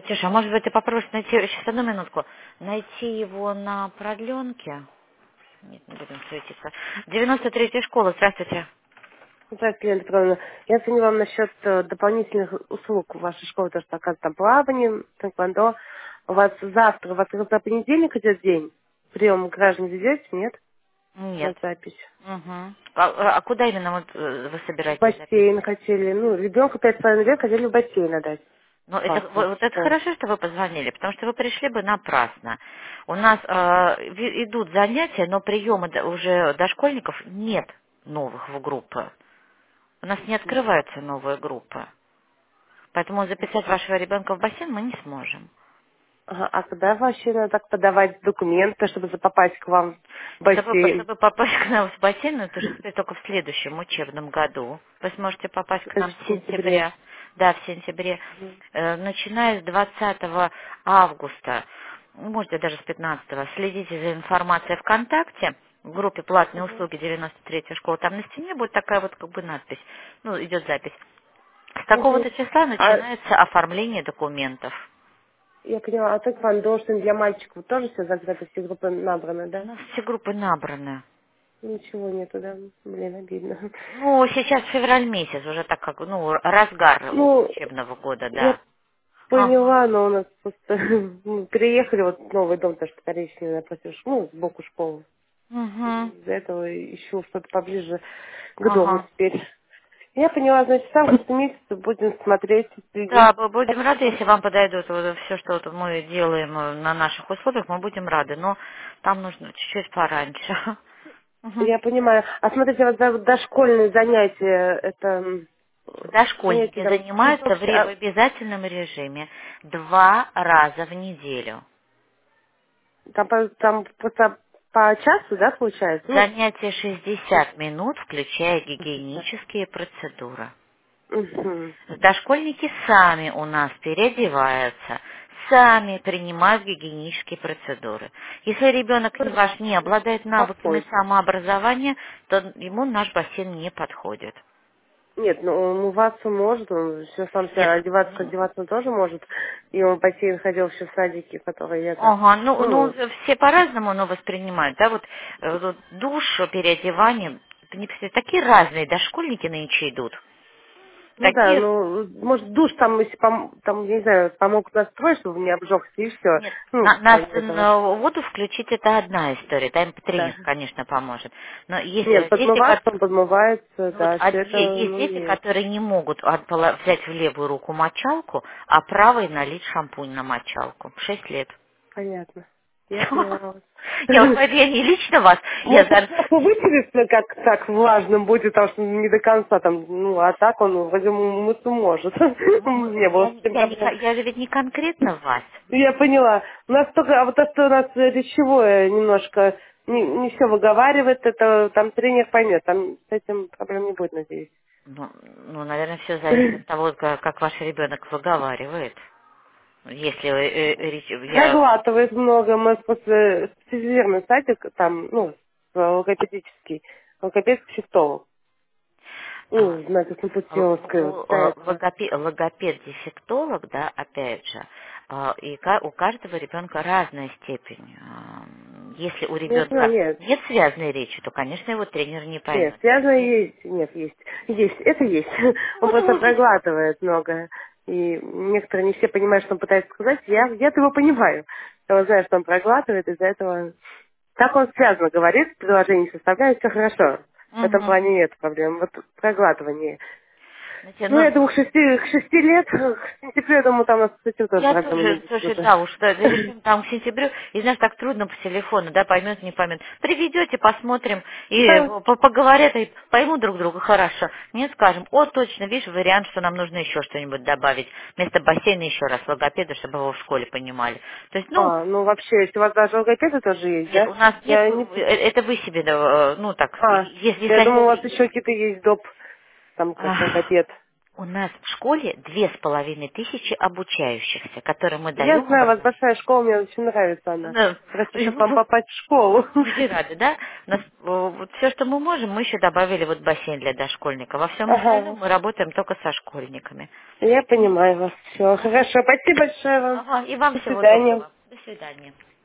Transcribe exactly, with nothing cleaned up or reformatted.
Катюша, а может быть ты попробуешь найти, сейчас одну минутку, найти его на продленке? Нет, не будем суетиться. девяносто третья школа, здравствуйте. Здравствуйте, Лена Петровна. Я звоню вам насчет э, дополнительных услуг в вашей школе, то, что оказывается там плавание, тэквондо. У вас завтра, у вас завтра понедельник идет день? Прием граждан ведете, нет? Нет. На запись. Угу. А, а куда именно вот, э, вы В собираетесь записывать? бассейн хотели, ну, ребенку пять с половиной лет хотели в бассейн отдать. Ну, это, Вас, в вот вашу вот это школу. хорошо, что вы позвонили, потому что вы пришли бы напрасно. У нас э, ви- идут занятия, но приемы д- уже дошкольников нет новых в группы. У нас не открываются новые группы. Поэтому записать вашего ребенка в бассейн мы не сможем. Ага, а когда вообще надо так подавать документы, чтобы попасть к вам в Чтобы, бассейн? чтобы попасть к нам в бассейн, это же теперь только в следующем учебном году. Вы сможете попасть к Это нам в в сентябре. сентябре. Да, в сентябре. Мгм. Э, Начиная с двадцатого августа, ну, можете даже с пятнадцатого, следите за информацией ВКонтакте в группе «Платные Мгм. услуги девяносто третья школа». Там на стене будет такая вот как бы надпись. Ну, идет запись. С Мгм. такого-то числа А начинается оформление документов. я поняла, а тэквондо, что для мальчиков тоже все закрыто, все группы набраны, У да? нас все группы набраны. Ничего нету, да? Блин, обидно. Ну, сейчас февраль месяц, уже так как, ну, разгар Ну, учебного года, я да. Ага. поняла, но у нас просто мы переехали вот в новый дом, тоже коричневый, напротив, ш- ну, сбоку школы. Угу. Из-за этого ищу что-то поближе к дому Ага. теперь. Я поняла, значит, сам в этом месяце будем смотреть, Да, следить. мы будем рады, если вам подойдут вот все, что вот мы делаем э, на наших условиях, мы будем рады, но там нужно чуть-чуть пораньше. Мгм. Я понимаю. А смотрите, вот за- дошкольные занятия, это м, занятия Дошкольники там занимаются в, часов, ре- в а, обязательном режиме два раза в неделю. там, по, там просто по часу, да, получается? Ну, Занятия шестьдесят минут, включая шестьдесят. гигиенические процедуры. Мгм. Дошкольники сами у нас переодеваются, сами принимают гигиенические процедуры. Если ребенок Ну, не ваш не обладает навыками подходит. самообразования, то ему наш бассейн не подходит. Нет, ну он умываться может, он все сам Нет, себя одеваться, м, одеваться он тоже может. И он в бассейн ходил еще в садике, который это, ага, ну, ну ну, все по-разному но воспринимают, да, вот, э, вот душ, переодевание, это не представляете, такие разные дошкольники нынче идут, ну да, такие. ну, может, душ там, если пом- там, я не знаю, помог настроить, чтобы не обжегся, и все. Нет, Ну, на, на кроме этого, ст- воду включить это одна история, там да. тренер, конечно, поможет. Но есть Нет, э, дети, подмываться, ко- он подмывается, ну вот, да, а все это, де- есть ну, дети, есть. которые не могут от- пола- взять в левую руку мочалку, а правой налить шампунь на мочалку. Шесть лет. Понятно. Я поняла вас. Я вот говорю, я не лично вас, я Может, он за... просто вытереться, как так влажным будет, потому что не до конца там, ну, а так он вроде мыться может. Ну, Не было я, с этим я, не, ко- проблем. я же ведь не конкретно вас. Я поняла. У нас только, а вот то, что у нас речевое немножко не, не все выговаривает, это там тренер поймет, там с этим проблем не будет, надеюсь. Ну, ну, наверное, все зависит от того, как, как ваш ребенок выговаривает. Если э, э, речь- я... Проглатывает много, мы после специализированный садик, там, ну, логопедический, логопедский психолог. а, Ну, знаете, Л- Слободсиновская, вот л- вся э, эта. логопе- Логопед-дефектолог, да, опять же, а, и ка- у каждого ребенка разная степень. А, Если у Ну, я поняла, ребенка нет, нет связной речи, то, конечно, его тренер не нет, поймет. связано Е- есть, нет, есть, есть, это есть. Он Вот, просто вот, видите. проглатывает много. И некоторые не все понимают, что он пытается сказать. Я, я-то его понимаю. Я знаю, что он проглатывает, из-за этого... Так он связано говорит, предложение составляет, все хорошо. В этом Мгм. плане нет проблем. Вот проглатывание. Знаете, Ну, ну, я думаю, к шести, к шести лет, к сентябрю, я думаю, там у нас с этим тоже я проблемы не тоже, будет слушай, уже. да, уж да, решим там к сентябрю, и знаешь, так трудно по телефону, да, поймет, не поймет. Приведете, посмотрим, и Да. по- поговорят, и поймут друг друга хорошо. Нет, скажем, о, точно, видишь, вариант, что нам нужно еще что-нибудь добавить. Вместо бассейна еще раз логопеда, чтобы его в школе понимали. То есть, ну, А, ну вообще, если у вас даже логопеды тоже есть, нет, да? у нас нет, Я не... э, это вы себе, да, э, ну, так, А, если, если я думаю, у вас они... еще какие-то есть доп, там, как Ах, логопед. У нас в школе две с половиной тысячи обучающихся, которые мы Я даем знаю, у вас образование. большая школа, мне очень нравится она. Да. Просто, И чтобы вам вы попасть в школу. Очень рады, да? У нас, э, вот все, что мы можем, мы еще добавили вот бассейн для дошкольников. Во всем остальном Ага. мы работаем только со школьниками. Я понимаю вас. Все, хорошо. Спасибо большое вам. Ага, и вам До всего свидания. доброго. До свидания.